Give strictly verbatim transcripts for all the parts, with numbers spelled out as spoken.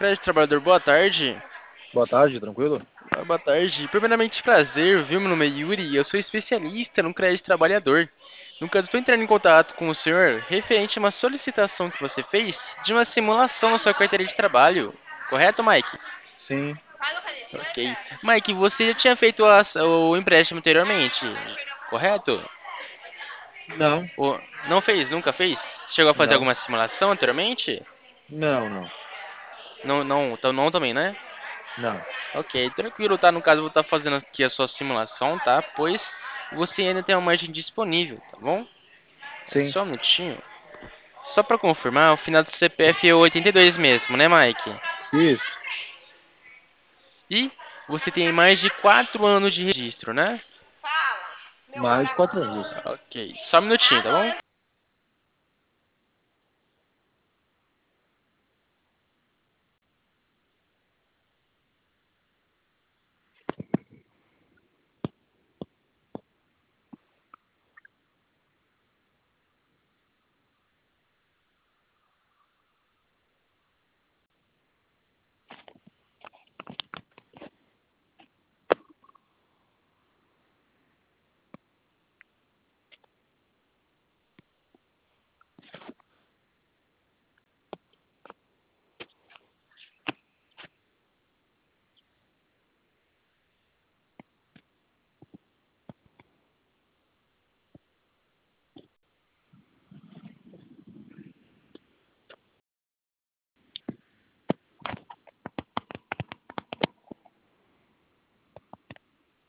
Crédito Trabalhador, boa tarde. Boa tarde, tranquilo? Ah, Boa tarde. Primeiramente, prazer, viu? Meu nome é Yuri, eu sou especialista no Crédito Trabalhador. No caso, estou entrando em contato com o senhor referente a uma solicitação que você fez de uma simulação na sua carteira de trabalho. Correto, Mike? Sim. Ok. Mike, você já tinha feito a- o empréstimo anteriormente, correto? Não, Ou não fez? Nunca fez? Chegou a fazer não, alguma simulação anteriormente? não, não, Não, não, então não também, né? não. Ok, tranquilo, tá? No caso, eu vou estar fazendo aqui a sua simulação, tá? Pois você ainda tem uma margem disponível, tá bom? É Sim, só um minutinho. Só pra confirmar, o final do C P F é oitenta e dois mesmo, né, Mike? isso. E você tem mais de quatro anos de registro, né? Mais de quatro anos, isso. Ok, só um minutinho, tá bom?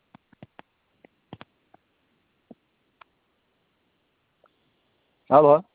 Alô?